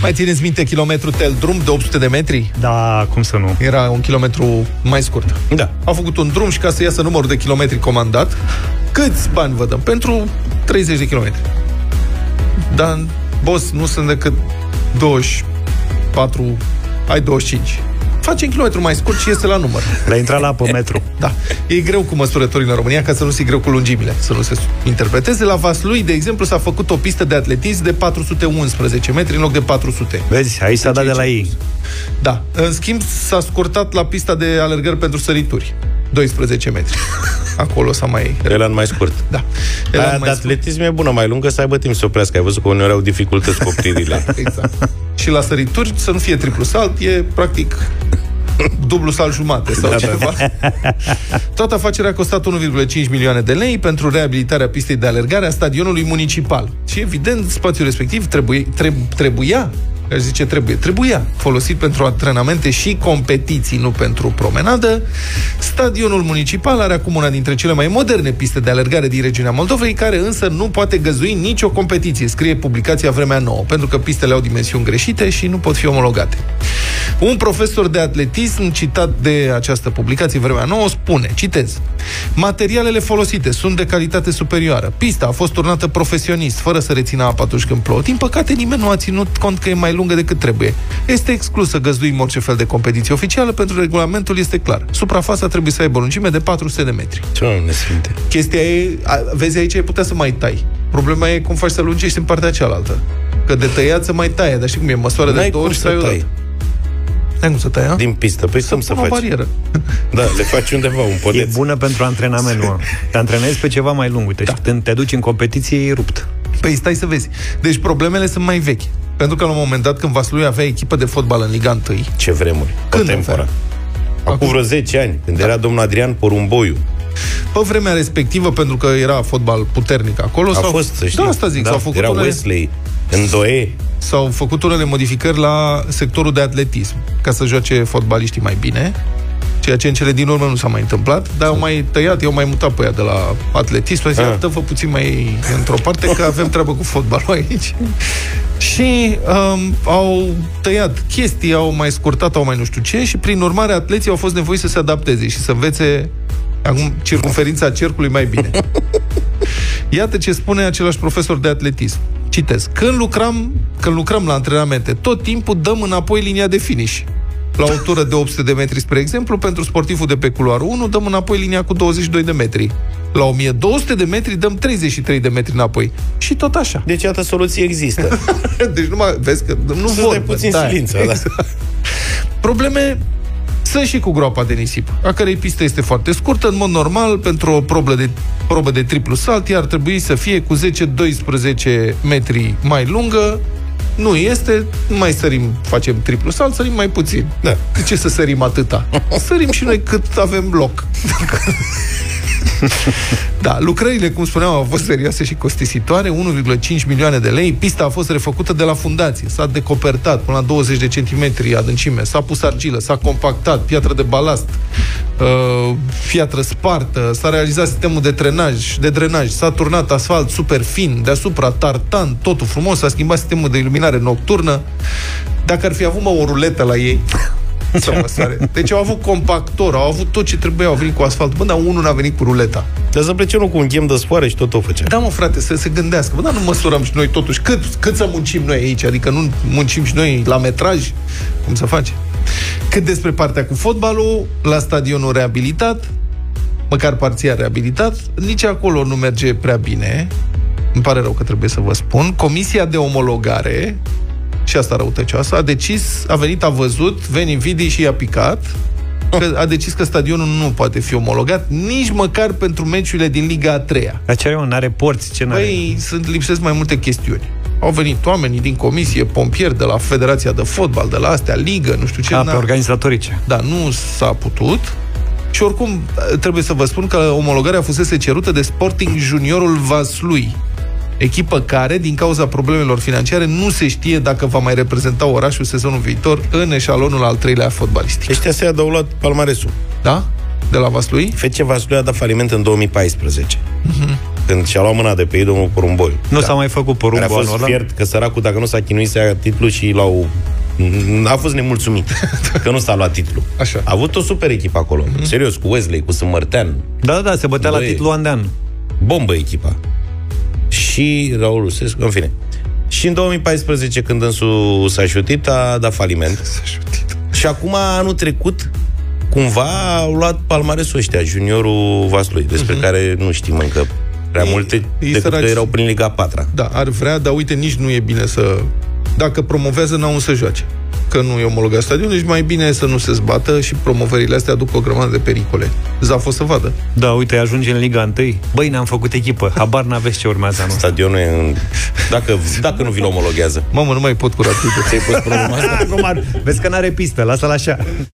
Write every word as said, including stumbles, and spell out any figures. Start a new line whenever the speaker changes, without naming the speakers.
Mai țineți minte kilometru tel drum de opt sute de metri?
Da, cum să nu?
Era un kilometru mai scurt.
Da.
Au făcut un drum și ca să iasă numărul de kilometri comandat, câți bani vă dăm? Pentru treizeci de kilometri. Dar, boss, nu sunt decât douăzeci și patru, ai douăzeci și cinci. Face un kilometru mai scurt și iese la număr.
Le-a intrat la apă-metru.
Da. E greu cu măsurătorii în România, ca să nu fie greu cu lungimile, să nu se interpreteze. La Vaslui, de exemplu, s-a făcut o pistă de atletism de patru sute unsprezece metri în loc de patru sute.
Vezi, aici s-a dat de la ei.
Da. În schimb, s-a scurtat la pista de alergări pentru sărituri. doisprezece metri. Acolo s-a mai...
Elan mai scurt.
Da.
Aia de atletism e bună, mai lungă, să aibă timp să oprească. Ai văzut că uneori au dificultăți cu opririle.
Da, exact. Și la sărituri, să nu fie triplu salt, e practic dublu salt jumate sau da, ceva. Da. Toată afacerea a costat unu virgulă cinci milioane de lei pentru reabilitarea pistei de alergare a stadionului municipal. Și evident, spațiul respectiv trebuie, treb, trebuia aș zice trebuie, trebuia folosit pentru antrenamente și competiții, nu pentru promenadă. Stadionul municipal are acum una dintre cele mai moderne piste de alergare din regiunea Moldovei, care însă nu poate găzdui nicio competiție, scrie publicația Vremea Nouă, pentru că pistele au dimensiuni greșite și nu pot fi omologate. Un profesor de atletism citat de această publicație Vremea Nouă spune, citez: materialele folosite sunt de calitate superioară. Pista a fost turnată profesionist, fără să rețină apa atunci când plouă. Din păcate, nimeni nu a ținut cont că e mai lungă decât trebuie. Este exclus să găzduim orice fel de competiție oficială, pentru că regulamentul este clar. Suprafața trebuie să aibă o lungime de patru sute de metri.
Doamne sfinte.
Chestia e, a, vezi, aici ai putea să mai tai. Problema e cum faci să lungești în partea cealaltă. Că de tăiat să mai taie, dar știi cum e, măsoară de două ori și tai o dată. N-ai cum să tai, a?
Din pistă. Păi cum să faci?
O barieră.
Da, le faci undeva, un podeț.
E bună pentru antrenament, mă. Te antrenezi pe ceva mai lung, uite, da. Și când te duci în competiție, e rupt.
Păi stai să vezi. Deci problemele sunt mai vechi. Pentru că la un moment dat, când Vaslui avea echipă de fotbal în Liga unu...
Ce vremuri.
Când
avea? Acum vreo zece ani, când da. era domnul Adrian Porumboiu.
Pe vremea respectivă, pentru că era fotbal puternic acolo,
a
s-au...
fost, să știi.
Da, asta zic,
da,
s-au făcut
era
unele...
Wesley, Îndoe.
S-au făcut unele modificări la sectorul de atletism, ca să joace fotbaliștii mai bine, ceea ce în cele din urmă nu s-a mai întâmplat, dar au mai tăiat, eu mai mutat pe ea de la atletism, și zis, dă-vă puțin mai într-o parte, că avem treabă cu fotbalul aici. Și um, au tăiat chestii, au mai scurtat, au mai nu știu ce, și prin urmare atleții au fost nevoiți să se adapteze și să învețe acum circumferința cercului mai bine. Iată ce spune același profesor de atletism. Citez: Când lucram, când lucrăm la antrenamente, tot timpul dăm înapoi linia de finish. La o tură de opt sute de metri, spre exemplu, pentru sportivul de pe culoarul unu, dăm înapoi linia cu douăzeci și doi de metri. La o mie două sute de metri dăm treizeci și trei de metri înapoi. Și tot așa.
Deci, iată, soluții există.
Deci, numai, vezi că nu vor.
Să puțin
da,
silință,
exact. Da. Probleme sunt și cu groapa de nisip, a cărei pistă este foarte scurtă. În mod normal, pentru o probă de, probă de triplu salt, ea ar trebui să fie cu zece doisprezece metri mai lungă. Nu este, nu mai sărim, facem triplu salt, sărim mai puțin.
Da.
De ce să sărim atâta? Sărim și noi cât avem loc. Da, lucrările, cum spuneam, au fost serioase și costisitoare, unu virgulă cinci milioane de lei. Pista a fost refăcută de la fundație, s-a decopertat până la douăzeci de centimetri adâncime, s-a pus argilă, s-a compactat, piatră de balast, uh, piatră spartă, s-a realizat sistemul de drenaj, de drenaj, s-a turnat asfalt super fin, deasupra tartan, totul frumos, s-a schimbat sistemul de iluminare nocturnă. Dacă ar fi avut, mă, o ruletă la ei să măsoare. Deci au avut compactor, au avut tot ce trebuia, au venit cu asfalt. Bă, dar unul n-a venit cu ruleta.
Dar să plece unul cu un ghem de sfoară și tot o făcea.
Da, mă, frate, să se gândească. Bă, dar nu măsurăm și noi totuși. Cât, cât să muncim noi aici? Adică nu muncim și noi la metraj? Cum să face? Cât despre partea cu fotbalul, la stadionul reabilitat, măcar parțial reabilitat, nici acolo nu merge prea bine. Îmi pare rău că trebuie să vă spun. Comisia de omologare, și asta răutăcioasă, a decis, a venit, a văzut, veni vidi și i-a picat, că a decis că stadionul nu poate fi omologat nici măcar pentru meciurile din Liga a treia.
Dar ce are, n-are porți, ce n-are?
Păi, sunt, lipsesc mai multe chestiuni. Au venit oamenii din comisie, pompieri de la Federația de Fotbal, de la astea, Ligă, nu știu ce.
A, pe organizatorice.
Da, nu s-a putut. Și oricum, trebuie să vă spun că omologarea fusese cerută de Sporting Juniorul Vaslui, echipă care, din cauza problemelor financiare, nu se știe dacă va mai reprezenta orașul sezonul viitor în eșalonul al treilea fotbalistic.
Ăștia se adau la palmaresul.
Da? De la Vaslui?
F C Vaslui a dat faliment în două mii paisprezece. Uh-huh. când și-a luat mâna de pe ei domnul Porumboi.
Nu da. s-a mai făcut Porumboi
care a fost
ăla?
fiert că săracul, dacă nu s-a chinuit să ia titlul și l-au... a fost nemulțumit că nu s-a luat titlul.
Așa.
A avut o super echipă acolo. Mm-hmm. Serios, cu Wesley, cu Sâmbărtean.
Da, da, se bătea Băie. la titlul an de an.
Bombă echipa. Și Raul Rusescu, în fine. Și în două mii paisprezece, când însul s-a șutit, a dat faliment. S-a șutit. Și acum, anul trecut, cumva au luat palmaresul ăștia, juniorul Vaslui, despre uh-huh. care nu știm încă prea ei, multe, ei decât că erau prin Liga a patra.
Da, ar vrea, dar uite, nici nu e bine să... Dacă promovează, n-au să joace. Că nu e omologat stadionul, deci mai bine să nu se zbată și promovările astea aduc o grămadă de pericole. Zaf o să vadă.
Da, uite, ajunge în Liga unu. Băi, ne-am făcut echipă. Habar n-aveți ce urmează anul.
Stadionul e în... Dacă, dacă nu vi-l omologează.
Mamă, nu mai pot cu rapidă.
Vezi că n-are pistă, lasă-l așa.